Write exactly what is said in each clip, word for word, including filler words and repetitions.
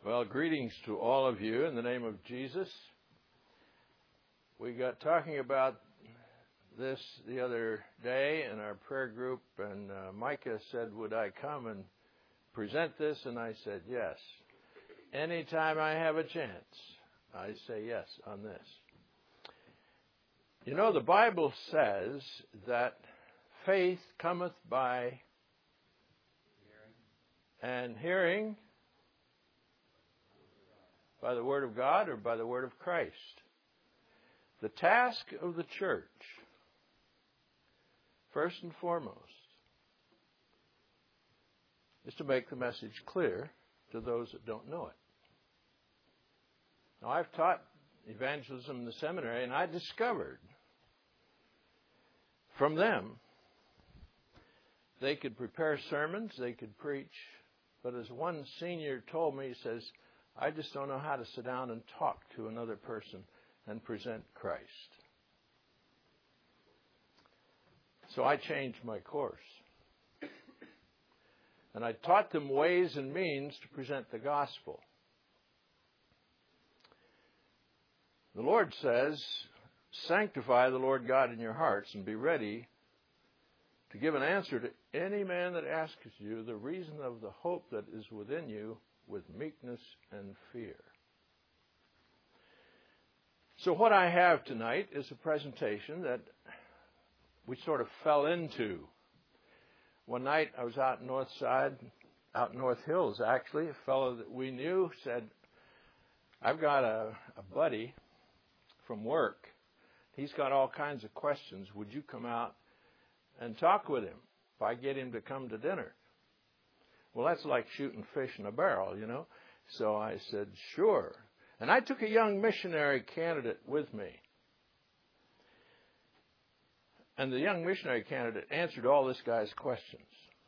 Well, greetings to all of you in the name of Jesus. We got talking about this the other day in our prayer group, and uh, Micah said, would I come and present this? And I said, yes. Anytime I have a chance, I say yes on this. You know, the Bible says that faith cometh by hearing, and hearing by the Word of God or by the Word of Christ. The task of the church, first and foremost, is to make the message clear to those that don't know it. Now, I've taught evangelism in the seminary, and I discovered from them they could prepare sermons, they could preach, but as one senior told me, he says, I just don't know how to sit down and talk to another person and present Christ. So I changed my course. And I taught them ways and means to present the gospel. The Lord says, sanctify the Lord God in your hearts and be ready to give an answer to any man that asks you the reason of the hope that is within you with meekness and fear. So what I have tonight is a presentation that we sort of fell into. One night I was out north side, out in North Hills actually, a fellow that we knew said, I've got a, a buddy from work. He's got all kinds of questions. Would you come out and talk with him if I get him to come to dinner? Well, that's like shooting fish in a barrel, you know. So I said, sure. And I took a young missionary candidate with me. And the young missionary candidate answered all this guy's questions.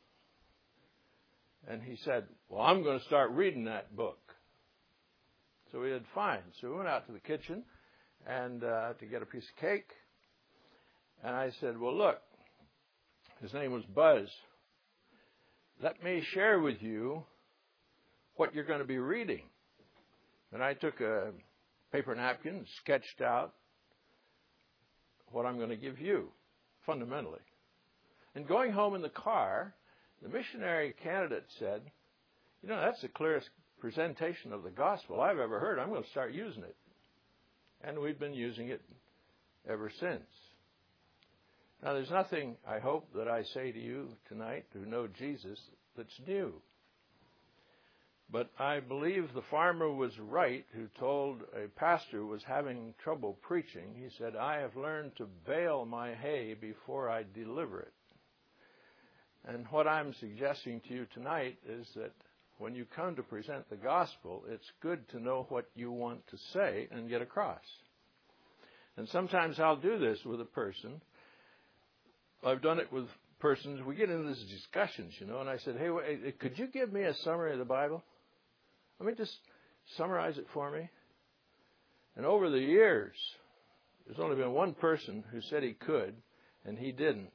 And he said, well, I'm going to start reading that book. So we did fine. So we went out to the kitchen and uh, to get a piece of cake. And I said, well, look, his name was Buzz. Let me share with you what you're going to be reading. And I took a paper napkin and sketched out what I'm going to give you, fundamentally. And going home in the car, the missionary candidate said, you know, that's the clearest presentation of the gospel I've ever heard. I'm going to start using it. And we've been using it ever since. Now, there's nothing, I hope, that I say to you tonight who know Jesus that's new. But I believe the farmer was right who told a pastor who was having trouble preaching. He said, I have learned to bale my hay before I deliver it. And what I'm suggesting to you tonight is that when you come to present the gospel, it's good to know what you want to say and get across. And sometimes I'll do this with a person. I've done it with persons. We get into these discussions, you know, and I said, hey, wait, could you give me a summary of the Bible? Let me just summarize it for me. And over the years, there's only been one person who said he could, and he didn't.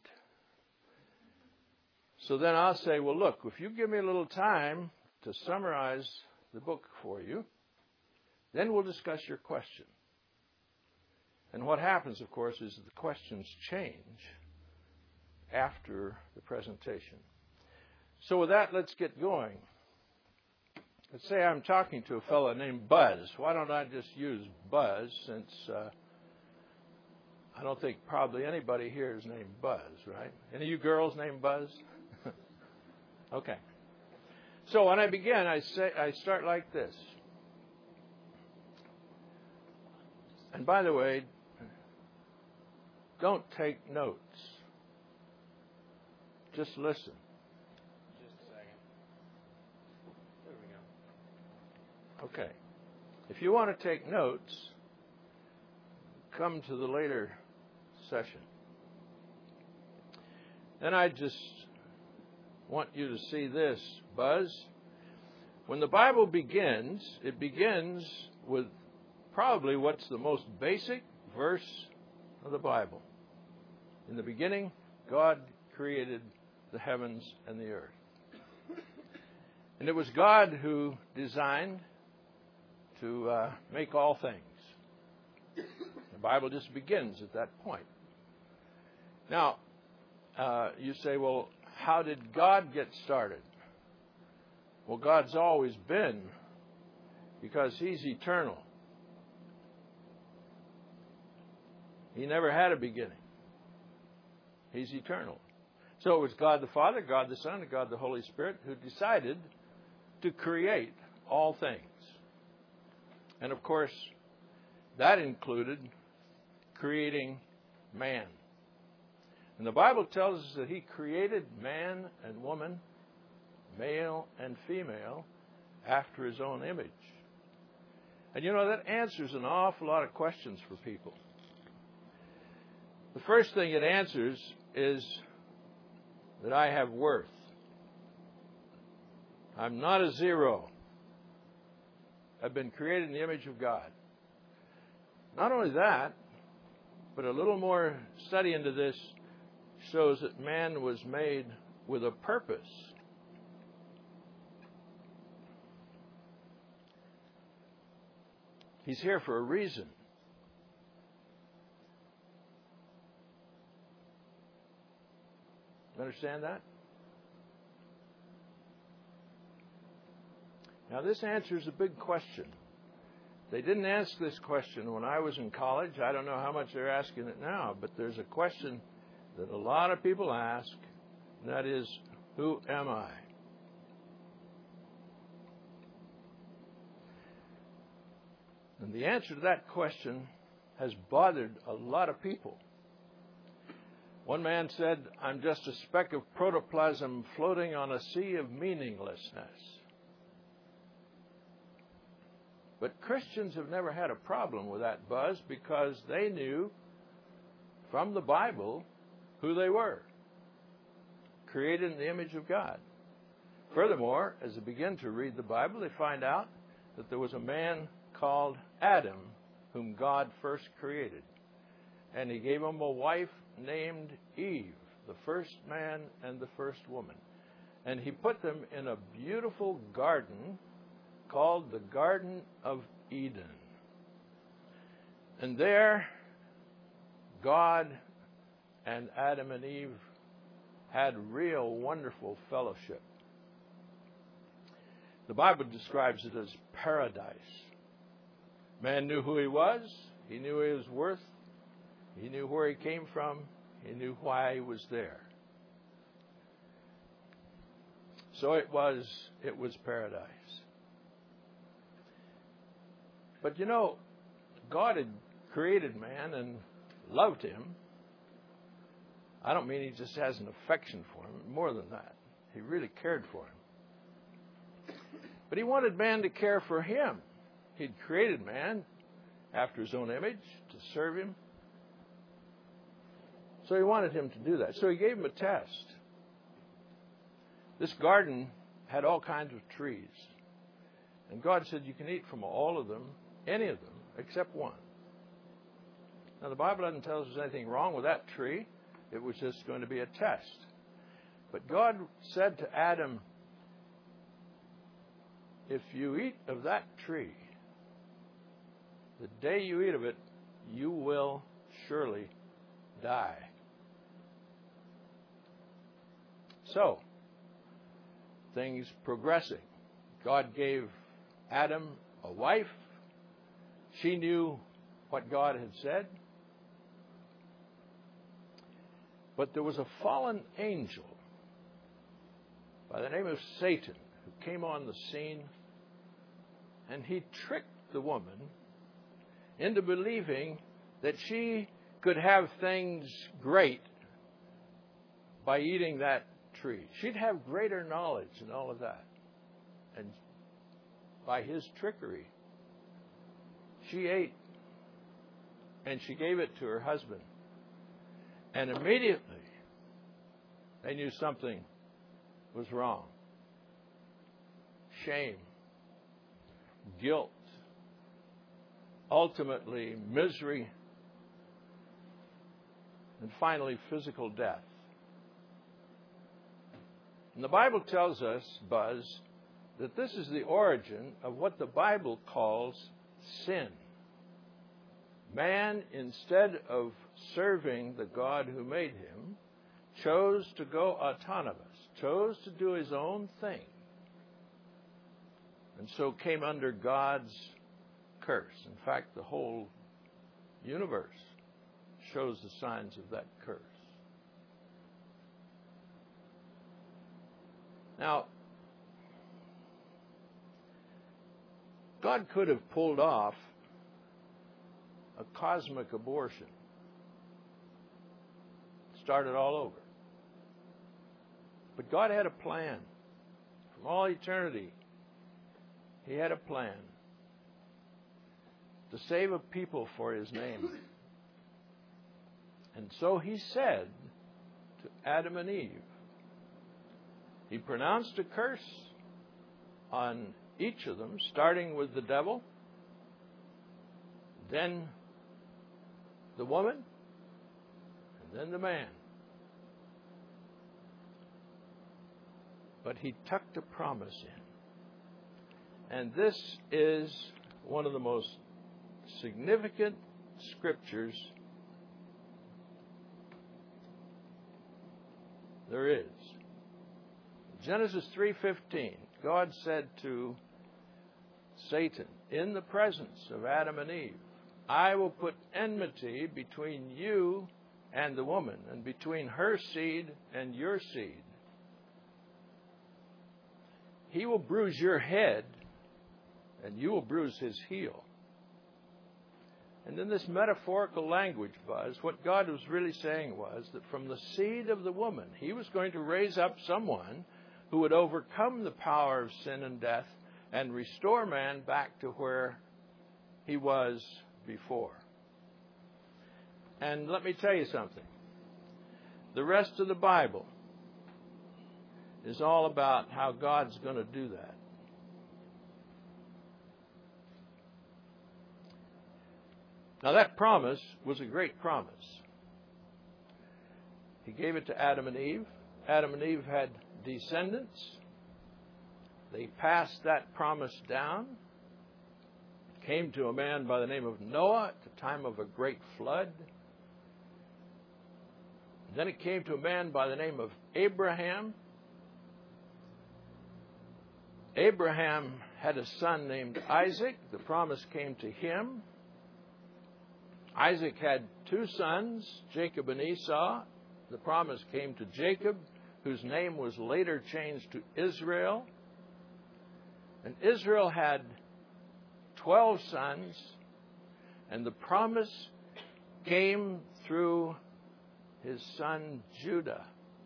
So then I'll say, well, look, if you give me a little time to summarize the book for you, then we'll discuss your question. And what happens, of course, is that the questions change after the presentation. So with that, let's get going. Let's say I'm talking to a fellow named Buzz. Why don't I just use Buzz, since uh, I don't think probably anybody here is named Buzz, right? Any of you girls named Buzz? Okay. So when I begin, I say I start like this. And by the way, don't take notes. Just listen. Just a second. There we go. Okay. If you want to take notes, come to the later session. Then I just want you to see this, Buzz. When the Bible begins, it begins with probably what's the most basic verse of the Bible. In the beginning, God created the heavens and the earth. And it was God who designed to uh, make all things. The Bible just begins at that point. Now, uh, you say, well, how did God get started? Well, God's always been, because He's eternal. He never had a beginning. He's eternal. So it was God the Father, God the Son, and God the Holy Spirit who decided to create all things. And of course, that included creating man. And the Bible tells us that He created man and woman, male and female, after His own image. And you know, that answers an awful lot of questions for people. The first thing it answers is that I have worth. I'm not a zero. I've been created in the image of God. Not only that, but a little more study into this shows that man was made with a purpose. He's here for a reason. You understand that? Now, this answers a big question. They didn't ask this question when I was in college. I don't know how much they're asking it now, but there's a question that a lot of people ask, and that is, who am I? And the answer to that question has bothered a lot of people. One man said, I'm just a speck of protoplasm floating on a sea of meaninglessness. But Christians have never had a problem with that buzz because they knew from the Bible who they were. Created in the image of God. Furthermore, as they begin to read the Bible, they find out that there was a man called Adam whom God first created. And He gave him a wife named Eve, the first man and the first woman. And He put them in a beautiful garden called the Garden of Eden. And there, God and Adam and Eve had real wonderful fellowship. The Bible describes it as paradise. Man knew who he was. He knew his worth. He knew where he came from. He knew why he was there. So it was, it was paradise. But you know, God had created man and loved him. I don't mean He just has an affection for him. More than that. He really cared for him. But He wanted man to care for Him. He'd created man after His own image to serve Him. So He wanted him to do that. So He gave him a test. This garden had all kinds of trees. And God said, you can eat from all of them, any of them, except one. Now, the Bible doesn't tell us there's anything wrong with that tree. It was just going to be a test. But God said to Adam, if you eat of that tree, the day you eat of it, you will surely die. So, things progressing. God gave Adam a wife. She knew what God had said. But there was a fallen angel by the name of Satan who came on the scene, and he tricked the woman into believing that she could have things great by eating that tree. She'd have greater knowledge and all of that. And by his trickery, she ate, and she gave it to her husband. And immediately, they knew something was wrong. Shame, guilt, ultimately misery, and finally physical death. And the Bible tells us, Buzz, that this is the origin of what the Bible calls sin. Man, instead of serving the God who made him, chose to go autonomous, chose to do his own thing, and so came under God's curse. In fact, the whole universe shows the signs of that curse. Now, God could have pulled off a cosmic abortion, started all over. But God had a plan. From all eternity, He had a plan to save a people for His name. And so He said to Adam and Eve, He pronounced a curse on each of them, starting with the devil, then the woman, and then the man. But He tucked a promise in. And this is one of the most significant scriptures there is. Genesis three fifteen, God said to Satan, in the presence of Adam and Eve, I will put enmity between you and the woman, and between her seed and your seed. He will bruise your head, and you will bruise his heel. And in this metaphorical language, Buzz, what God was really saying was that from the seed of the woman, He was going to raise up someone who would overcome the power of sin and death and restore man back to where he was before. And let me tell you something. The rest of the Bible is all about how God's going to do that. Now, that promise was a great promise. He gave it to Adam and Eve. Adam and Eve had descendants. They passed that promise down. It came to a man by the name of Noah at the time of a great flood. Then it came to a man by the name of Abraham. Abraham had a son named Isaac. The promise came to him. Isaac had two sons, Jacob and Esau. The promise came to Jacob, whose name was later changed to Israel. And Israel had twelve sons, and the promise came through his son Judah.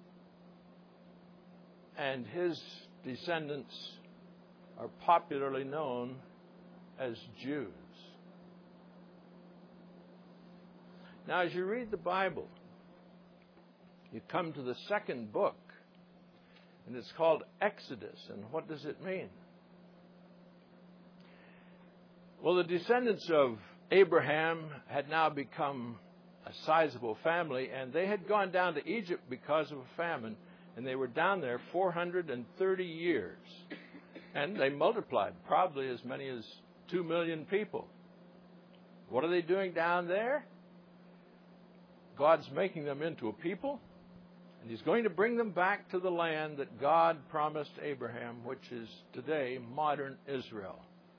And his descendants are popularly known as Jews. Now, as you read the Bible, you come to the second book, and it's called Exodus. And what does it mean? Well, the descendants of Abraham had now become a sizable family, and they had gone down to Egypt because of a famine, and they were down there four hundred thirty years. And they multiplied, probably as many as two million people. What are they doing down there? God's making them into a people, and He's going to bring them back to the land that God promised Abraham, which is today modern Israel.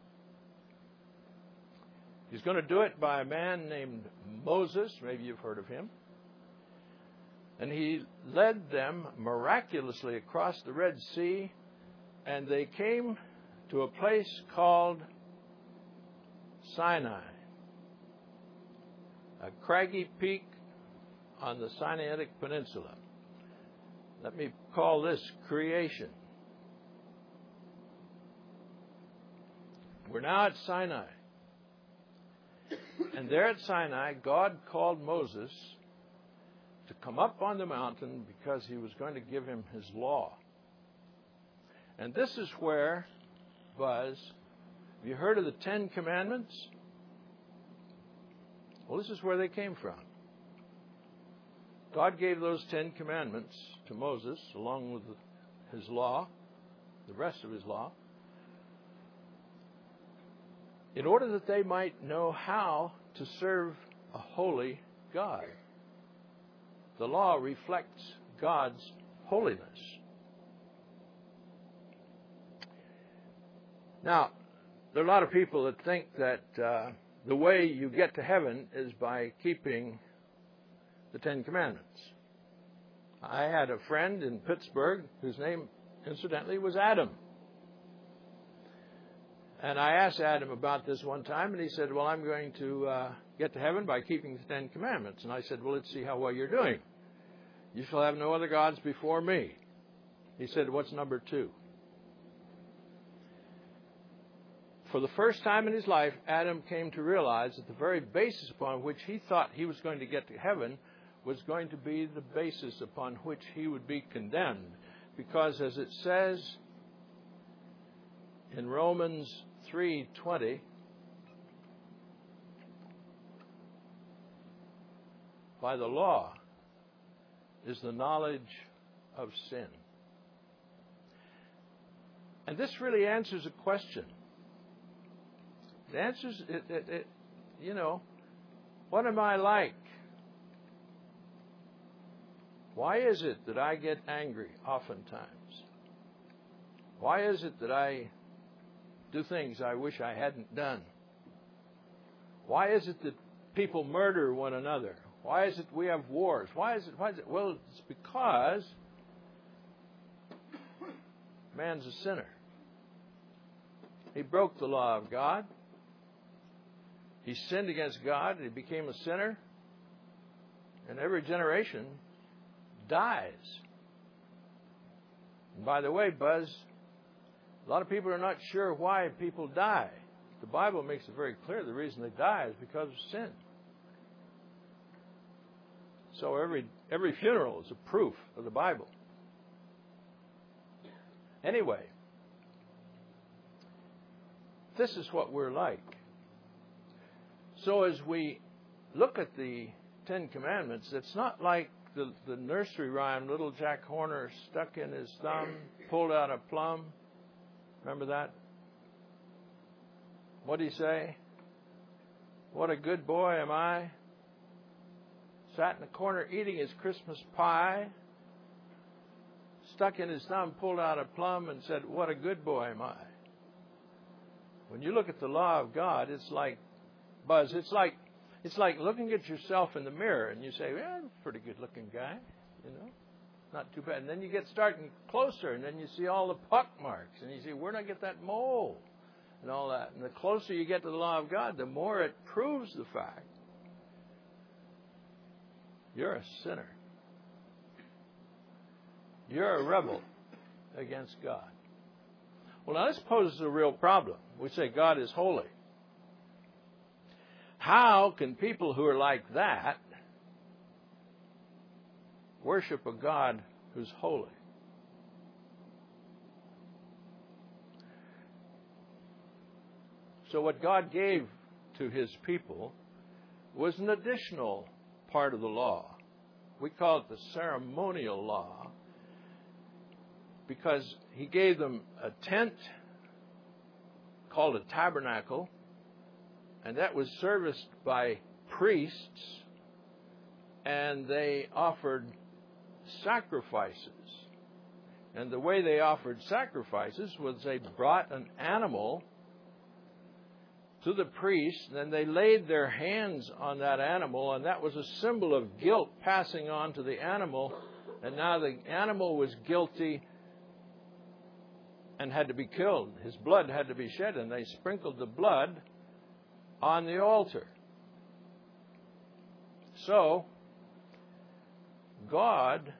He's going to do it by a man named Moses. Maybe you've heard of him. And he led them miraculously across the Red Sea, and they came to a place called Sinai, a craggy peak on the Sinaitic Peninsula. Let me call this creation. We're now at Sinai. And there at Sinai, God called Moses to come up on the mountain because He was going to give him His law. And this is where, Buzz, have you heard of the Ten Commandments? Well, this is where they came from. God gave those Ten Commandments to Moses, along with His law, the rest of His law. in order that they might know how to serve a holy God. The law reflects God's holiness. Now, there are a lot of people that think that uh, the way you get to heaven is by keeping the Ten Commandments. I had a friend in Pittsburgh whose name, incidentally, was Adam. And I asked Adam about this one time, and he said, well, I'm going to uh, get to heaven by keeping the Ten Commandments. And I said, well, let's see how well you're doing. You shall have no other gods before me. He said, what's number two? For the first time in his life, Adam came to realize that the very basis upon which he thought he was going to get to heaven was going to be the basis upon which he would be condemned. Because as it says in Romans three twenty, by the law is the knowledge of sin. And this really answers a question. It answers, it, it, it, you know, what am I like? Why is it that I get angry oftentimes? Why is it that I do things I wish I hadn't done? Why is it that people murder one another? Why is it we have wars? Why is it? Why is it? Well, it's because man's a sinner. He broke the law of God. He sinned against God. He became a sinner. And every generation dies. And by the way, Buzz, a lot of people are not sure why people die. The Bible makes it very clear the reason they die is because of sin. So every every funeral is a proof of the Bible. Anyway, this is what we're like. So as we look at the Ten Commandments, it's not like the, the nursery rhyme, little Jack Horner stuck in his thumb, pulled out a plum. Remember that? What did he say? What a good boy am I. Sat in the corner eating his Christmas pie, stuck in his thumb, pulled out a plum, and said, what a good boy am I. When you look at the law of God, it's like, Buzz, it's like it's like looking at yourself in the mirror and you say, well, I'm a pretty good looking guy, you know, not too bad. And then you get starting closer and then you see all the pock marks and you see, where'd I get that mole? And all that. And the closer you get to the law of God, the more it proves the fact you're a sinner. You're a rebel against God. Well, now this poses a real problem. We say God is holy. How can people who are like that worship a God who's holy? So what God gave to his people was an additional part of the law. We call it the ceremonial law because he gave them a tent called a tabernacle, and that was serviced by priests, and they offered sacrifices. And the way they offered sacrifices was they brought an animal to the priest, and then they laid their hands on that animal, and that was a symbol of guilt passing on to the animal. And now the animal was guilty and had to be killed. His blood had to be shed, and they sprinkled the blood on the altar. So, God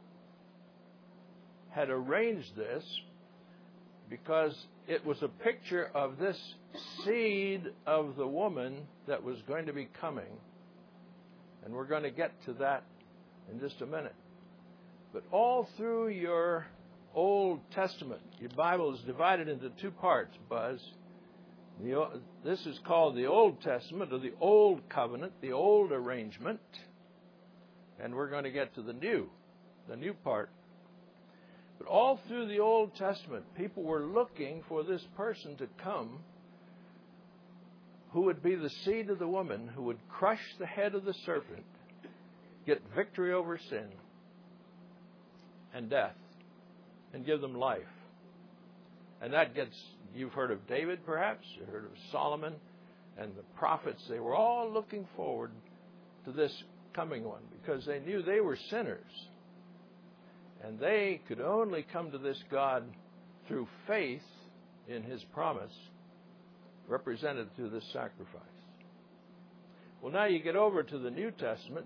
had arranged this because it was a picture of this seed of the woman that was going to be coming. And we're going to get to that in just a minute. But all through your Old Testament, your Bible is divided into two parts, Buzz. The, this is called the Old Testament, or the Old Covenant, the old arrangement. And we're going to get to the new, the new part. But all through the Old Testament, people were looking for this person to come who would be the seed of the woman, who would crush the head of the serpent, get victory over sin and death, and give them life. And that gets, you've heard of David perhaps, you've heard of Solomon and the prophets. They were all looking forward to this coming one because they knew they were sinners. And they could only come to this God through faith in His promise, represented through this sacrifice. Well, now you get over to the New Testament,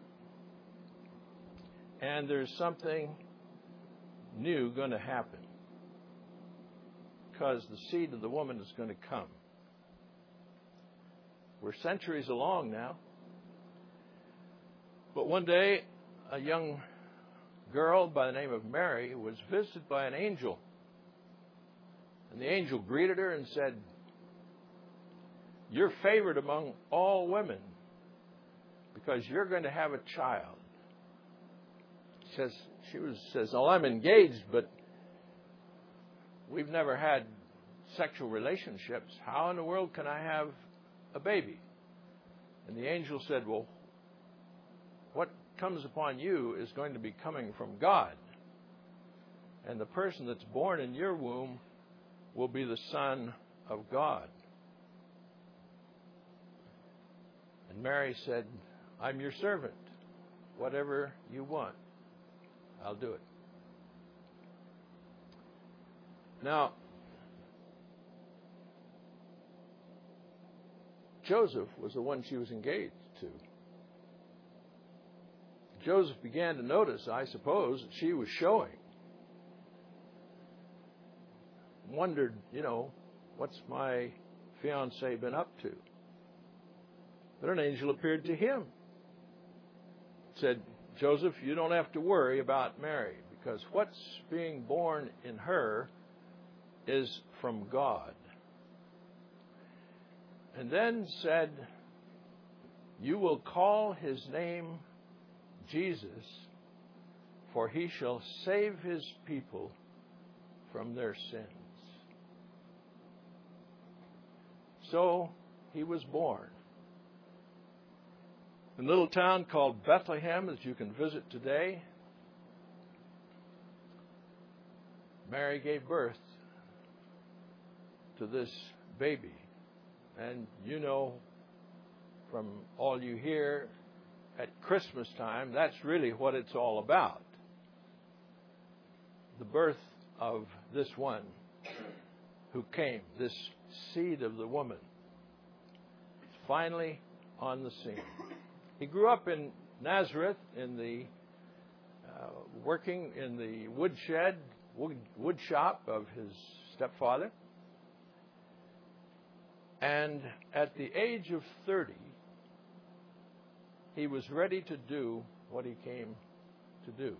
and there's something new going to happen, because the seed of the woman is going to come. We're centuries along now. But one day, a young girl by the name of Mary was visited by an angel. And the angel greeted her and said, "You're favored among all women because you're going to have a child." She says, she was, says, "Oh, I'm engaged, but we've never had sexual relationships. How in the world can I have a baby?" And the angel said, "Well, what comes upon you is going to be coming from God. And the person that's born in your womb will be the Son of God." And Mary said, "I'm your servant. Whatever you want, I'll do it." Now, Joseph was the one she was engaged to. Joseph began to notice, I suppose, that she was showing. Wondered, you know, what's my fiancé been up to? But an angel appeared to him. Said, "Joseph, you don't have to worry about Mary, because what's being born in her is from God." And then said, "You will call his name Jesus, for he shall save his people from their sins." So he was born. In a little town called Bethlehem, that you can visit today, Mary gave birth to this baby. And you know, from all you hear at Christmas time, that's really what it's all about. The birth of this one who came, this seed of the woman, finally on the scene. He grew up in Nazareth, in the uh, working in the woodshed, wood, wood shop of his stepfather. And at the age of thirty, he was ready to do what he came to do.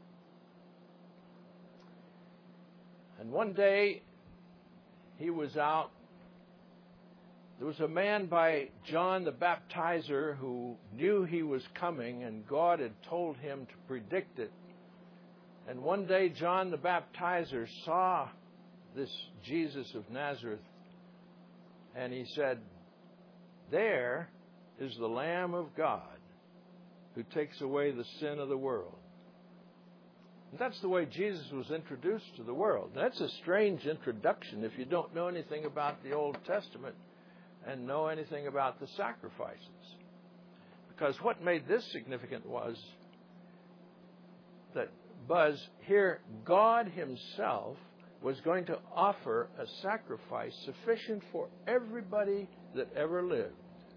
And one day, he was out. There was a man by John the Baptizer who knew he was coming, and God had told him to predict it. And one day, John the Baptizer saw this Jesus of Nazareth, and he said, "There is the Lamb of God who takes away the sin of the world." And that's the way Jesus was introduced to the world. That's a strange introduction if you don't know anything about the Old Testament and know anything about the sacrifices. Because what made this significant was that, Buzz, here God himself was going to offer a sacrifice sufficient for everybody that ever lived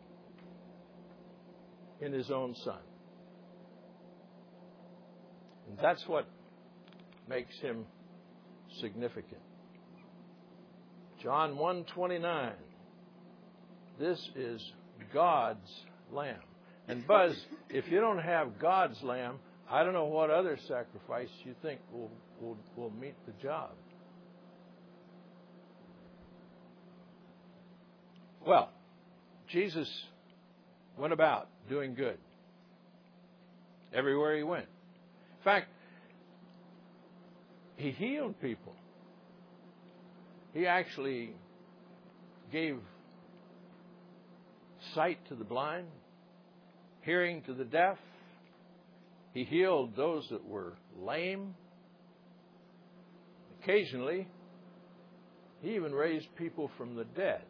in his own Son. And that's what makes him significant. John one twenty-nine. This is God's Lamb. And Buzz, if you don't have God's Lamb, I don't know what other sacrifice you think will, will, will meet the job. Well, Jesus went about doing good everywhere he went. In fact, he healed people. He actually gave sight to the blind, hearing to the deaf. He healed those that were lame. Occasionally, he even raised people from the dead.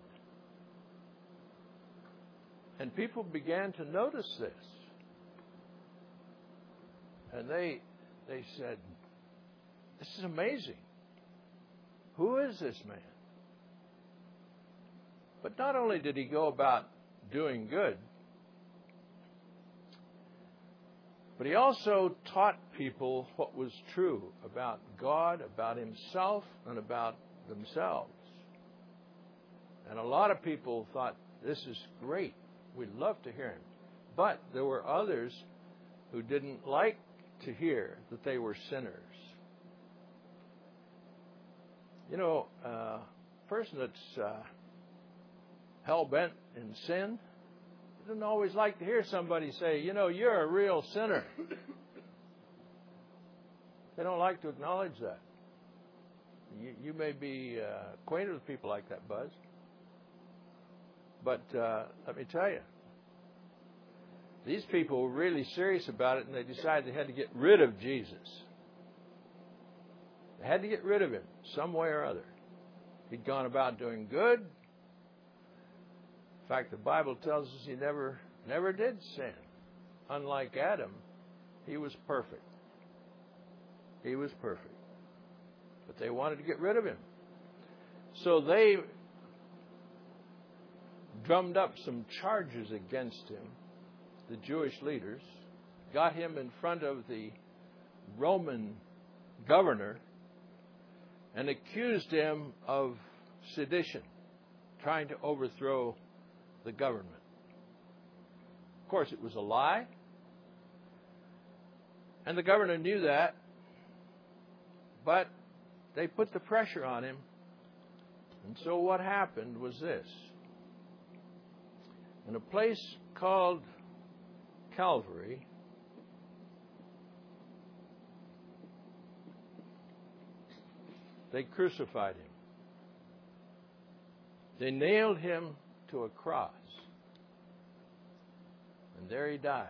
And people began to notice this. And they they said, "This is amazing. Who is this man?" But not only did he go about doing good, but he also taught people what was true about God, about himself, and about themselves. And a lot of people thought, this is great. We'd love to hear him. But there were others who didn't like to hear that they were sinners. You know, uh, a person that's uh, hell-bent in sin doesn't always like to hear somebody say, you know, you're a real sinner. They don't like to acknowledge that. You, you may be uh, acquainted with people like that, Buzz. But uh, let me tell you, these people were really serious about it, and they decided they had to get rid of Jesus. They had to get rid of him some way or other. He'd gone about doing good. In fact, the Bible tells us he never, never did sin. Unlike Adam, he was perfect. He was perfect. But they wanted to get rid of him. So they drummed up some charges against him, the Jewish leaders, got him in front of the Roman governor, and accused him of sedition, trying to overthrow the government. Of course, it was a lie, and the governor knew that, but they put the pressure on him. And so what happened was this. In a place called Calvary, they crucified him. They nailed him to a cross. And there he died.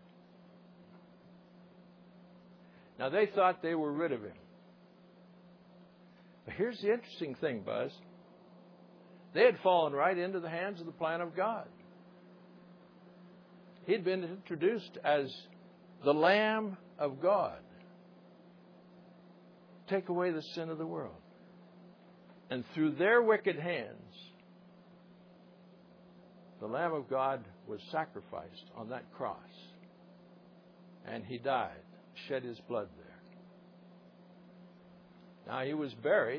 Now, they thought they were rid of him. But here's the interesting thing, Buzz. They had fallen right into the hands of the plan of God. He'd been introduced as the Lamb of God. Take away the sin of the world. And through their wicked hands, the Lamb of God was sacrificed on that cross. And he died, shed his blood there. Now he was buried.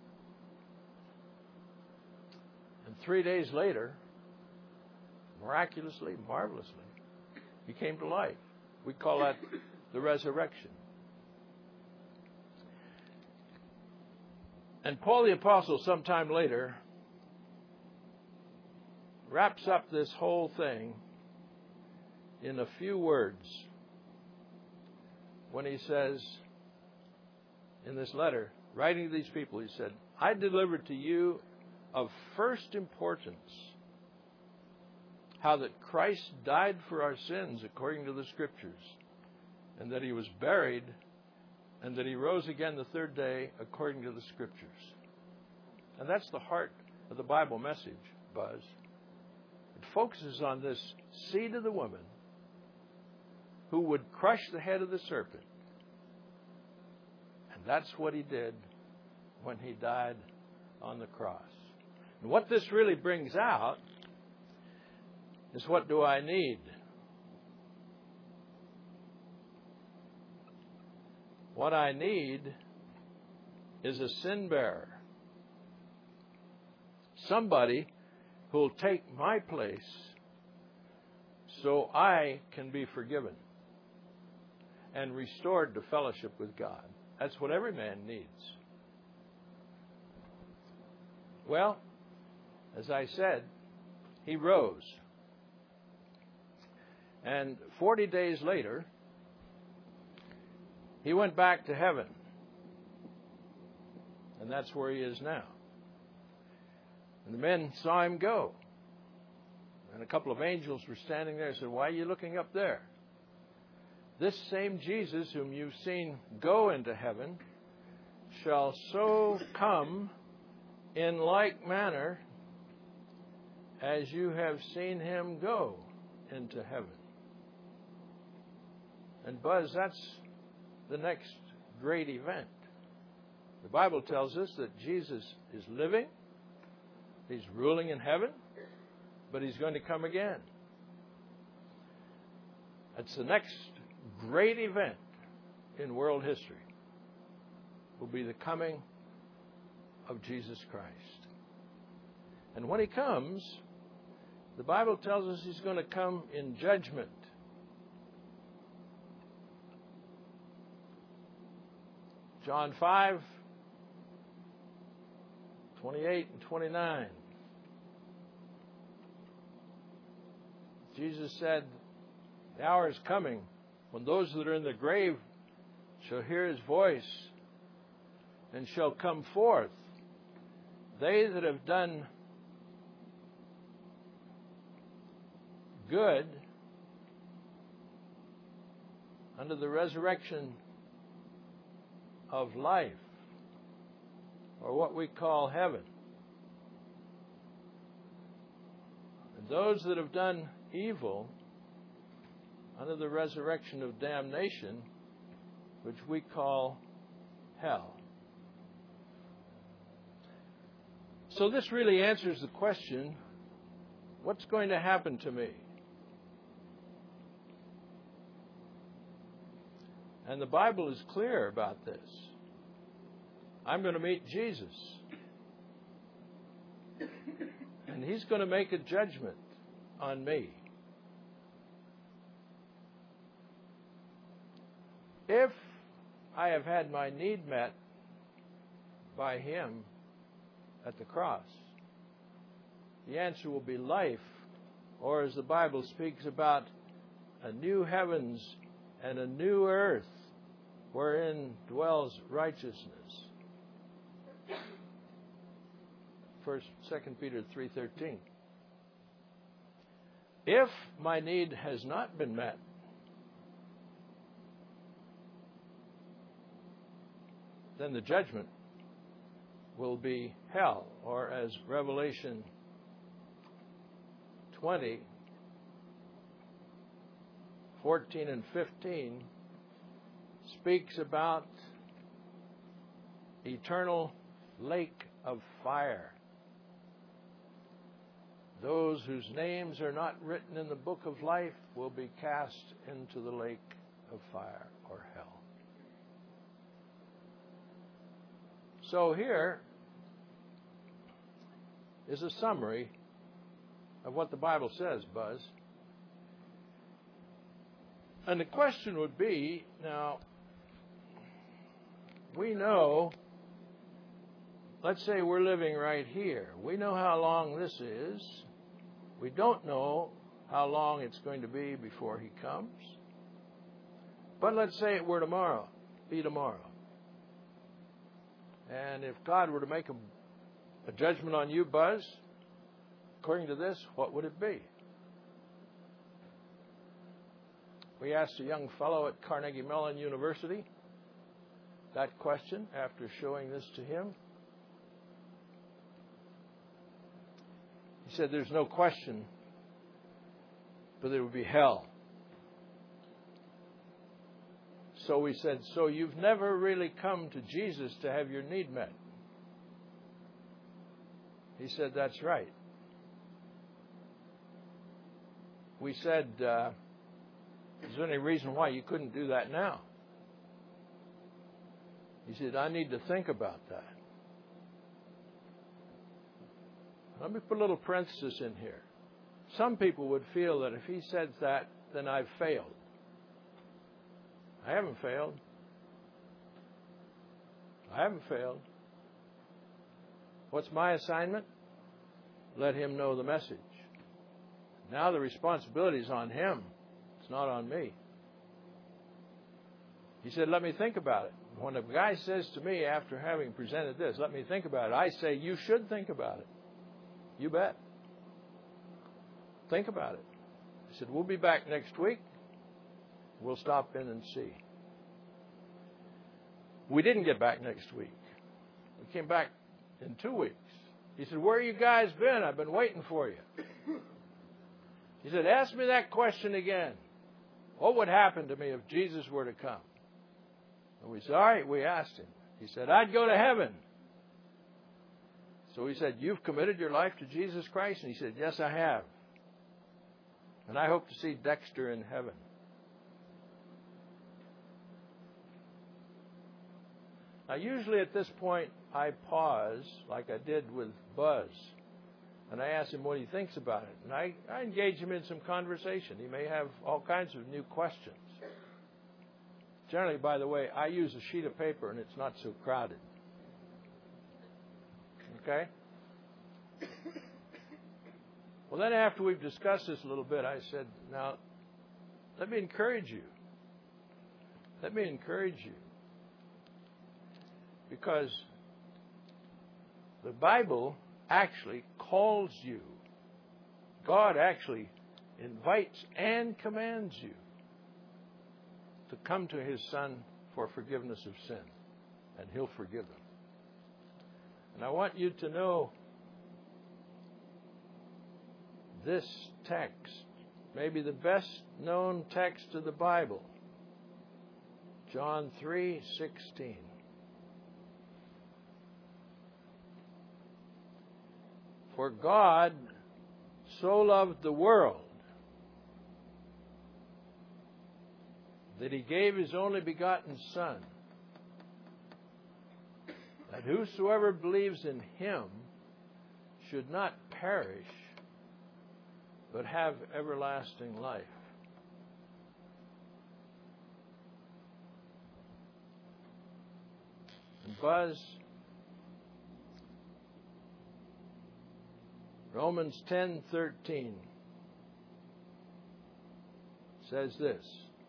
And three days later, miraculously, marvelously, he came to life. We call that the resurrection. And Paul the Apostle, sometime later, wraps up this whole thing in a few words when he says, in this letter, writing to these people, he said, I delivered to you of first importance how that Christ died for our sins according to the Scriptures, and that he was buried, and that he rose again the third day according to the Scriptures. And that's the heart of the Bible message, Buzz. It focuses on this seed of the woman who would crush the head of the serpent. And that's what he did when he died on the cross. And what this really brings out is, what do I need? What I need is a sin bearer. Somebody who will take my place so I can be forgiven and restored to fellowship with God. That's what every man needs. Well, as I said, he rose. And forty days later, he went back to heaven. And that's where he is now. And the men saw him go. and a couple of angels were standing there. I said, why are you looking up there? This same Jesus whom you've seen go into heaven shall so come in like manner as you have seen him go into heaven. And Buzz, that's the next great event. The Bible tells us that Jesus is living, he's ruling in heaven, but he's going to come again. That's the next great event in world history, will be the coming of Jesus Christ. And when he comes, the Bible tells us he's going to come in judgment. John five, twenty-eight and twenty-nine. Jesus said, the hour is coming when those that are in the grave shall hear his voice and shall come forth. They that have done good under the resurrection of life, or what we call heaven. And those that have done evil under the resurrection of damnation, which we call hell. So this really answers the question, what's going to happen to me? And the Bible is clear about this. I'm going to meet Jesus. And he's going to make a judgment on me. If I have had my need met by him at the cross, the answer will be life, or as the Bible speaks about, a new heavens and a new earth wherein dwells righteousness. First, Second Peter three thirteen. If my need has not been met, then the judgment will be hell, or as Revelation twenty, fourteen and fifteen speaks about eternal lake of fire. Those whose names are not written in the book of life will be cast into the lake of fire, or hell. So here is a summary of what the Bible says, Buzz. And the question would be, now, we know, let's say we're living right here. We know how long this is. We don't know how long it's going to be before he comes. But let's say it were tomorrow, be tomorrow. And if God were to make a, a judgment on you, Buzz, according to this, what would it be? We asked a young fellow at Carnegie Mellon University that question after showing this to him. He said there's no question, but there would be hell. So we said, so you've never really come to Jesus to have your need met? He said, that's right. We said, uh, is there any reason why you couldn't do that now? He said, I need to think about that. Let me put a little parenthesis in here. Some people would feel that if he said that, then I've failed. I haven't failed. I haven't failed. What's my assignment? Let him know the message. Now the responsibility is on him. It's not on me. He said, let me think about it. When a guy says to me after having presented this, let me think about it, I say, you should think about it. You bet. think about it. He said, we'll be back next week. We'll stop in and see. We didn't get back next week. We came back in two weeks. He said, where you guys been? I've been waiting for you. He said, ask me that question again. What would happen to me if Jesus were to come? And we said, all right, we asked him. He said, I'd go to heaven. So we said, you've committed your life to Jesus Christ? And he said, yes, I have. And I hope to see Dexter in heaven. Now, usually at this point, I pause, like I did with Buzz, and I ask him what he thinks about it. And I, I engage him in some conversation. He may have all kinds of new questions. Generally, by the way, I use a sheet of paper, and it's not so crowded. Okay? Well, then after we've discussed this a little bit, I said, now, let me encourage you. Let me encourage you. Because the Bible actually calls you. God actually invites and commands you to come to His Son for forgiveness of sin. And He'll forgive them. And I want you to know this text, maybe the best known text of the Bible, John three sixteen. For God so loved the world that He gave His only begotten Son, that whosoever believes in Him should not perish, but have everlasting life. And Buzz, Romans ten thirteen says this.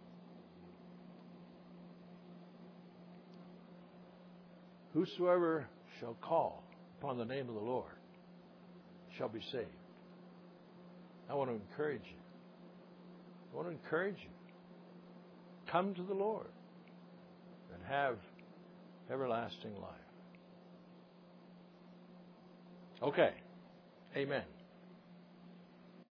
Whosoever shall call upon the name of the Lord shall be saved. I want to encourage you. I want to encourage you. Come to the Lord and have everlasting life. Okay. Amen.